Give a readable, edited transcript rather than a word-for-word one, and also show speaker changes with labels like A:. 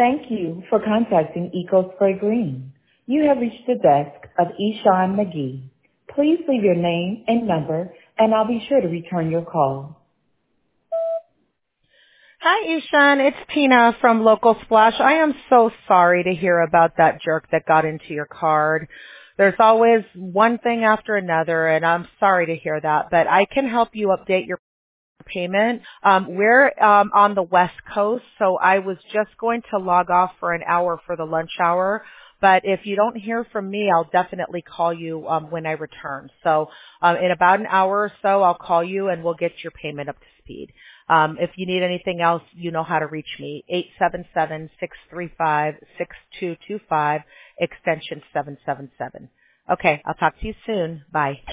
A: Thank you for contacting EcoSpray Green. You have reached the desk of Eshawn McGee. Please leave your name and number, and I'll be sure to return your call.
B: Hi, Ishan. It's Tina from Local Splash. I am so sorry to hear about that jerk that got into your card. There's always one thing after another, and I'm sorry to hear that, but I can help you update your payment. We're on the West Coast, so I was just going to log off for an hour for the lunch hour. But if you don't hear from me, I'll definitely call you when I return. So in about an hour or so, I'll call you and we'll get your payment up to speed. If you need anything else, you know how to reach me, 877-635-6225, extension 777. Okay, I'll talk to you soon. Bye.